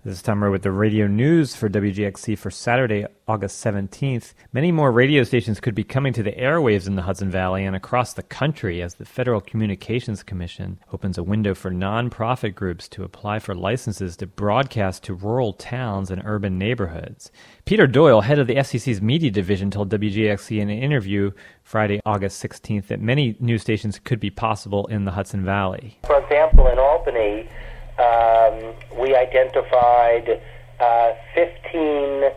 This time we're with the radio news for WGXC for Saturday, August 17th. Many more radio stations could be coming to the airwaves in the Hudson Valley and across the country as the Federal Communications Commission opens a window for nonprofit groups to apply for licenses to broadcast to rural towns and urban neighborhoods. Peter Doyle, head of the FCC's media division, told WGXC in an interview Friday, August 16th, that many new stations could be possible in the Hudson Valley. For example, in Albany, we identified 15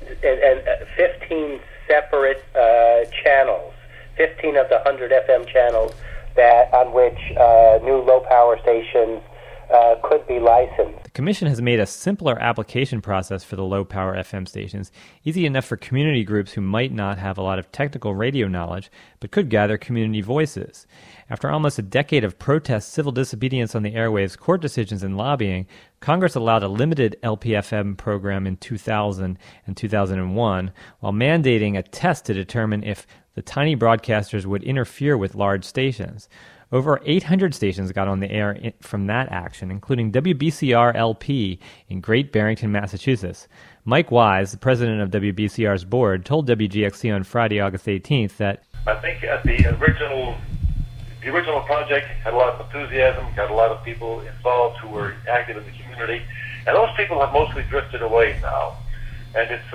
separate channels, 15 of the 100 FM channels on which new low-power stations could be licensed. The Commission has made a simpler application process for the low-power FM stations, easy enough for community groups who might not have a lot of technical radio knowledge, but could gather community voices. After almost a decade of protests, civil disobedience on the airwaves, court decisions, and lobbying, Congress allowed a limited LPFM program in 2000 and 2001, while mandating a test to determine if the tiny broadcasters would interfere with large stations. Over 800 stations got on the air from that action, including WBCR-LP in Great Barrington, Massachusetts. Mike Wise, the president of WBCR's board, told WGXC on Friday, August 18th that, I think the original project had a lot of enthusiasm, got a lot of people involved who were active in the community, and those people have mostly drifted away now. And it's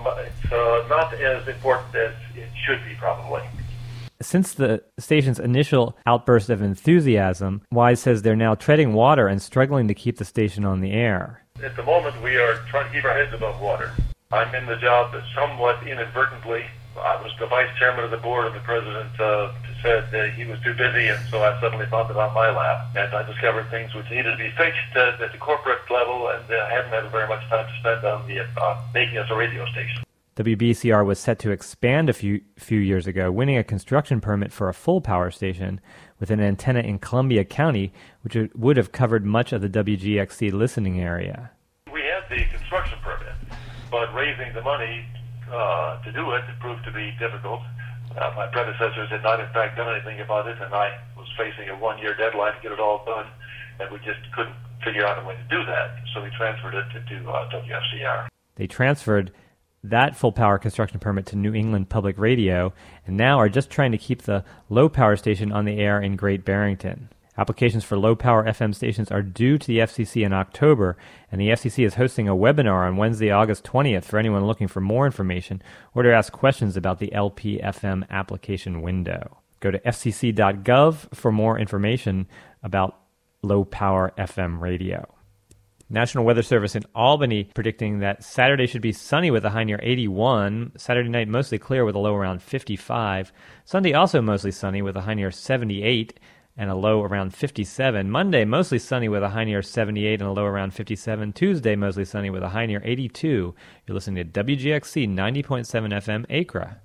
not as important as it should be, probably. Since the station's initial outburst of enthusiasm, Wise says they're now treading water and struggling to keep the station on the air. At the moment, we are trying to keep our heads above water. I'm in the job somewhat inadvertently. I was the vice chairman of the board, and the president said that he was too busy, and so I suddenly found it on my lap. And I discovered things which needed to be fixed at the corporate level, and I hadn't had very much time to spend on making us a radio station. WBCR was set to expand a few years ago, winning a construction permit for a full power station with an antenna in Columbia County, which would have covered much of the WGXC listening area. We had the construction permit, but raising the money to do it proved to be difficult. My predecessors had not, in fact, done anything about it, and I was facing a one-year deadline to get it all done, and we just couldn't figure out a way to do that, so we transferred it to WFCR. They transferred that full power construction permit to New England Public Radio, and now are just trying to keep the low power station on the air in Great Barrington. Applications for low-power FM stations are due to the FCC in October, and the FCC is hosting a webinar on Wednesday, August 20th for anyone looking for more information or to ask questions about the LPFM application window. Go to fcc.gov for more information about low-power FM radio. National Weather Service in Albany predicting that Saturday should be sunny with a high near 81. Saturday night mostly clear with a low around 55. Sunday also mostly sunny with a high near 78 and a low around 57. Monday mostly sunny with a high near 78 and a low around 57. Tuesday mostly sunny with a high near 82. You're listening to WGXC 90.7 FM Acra.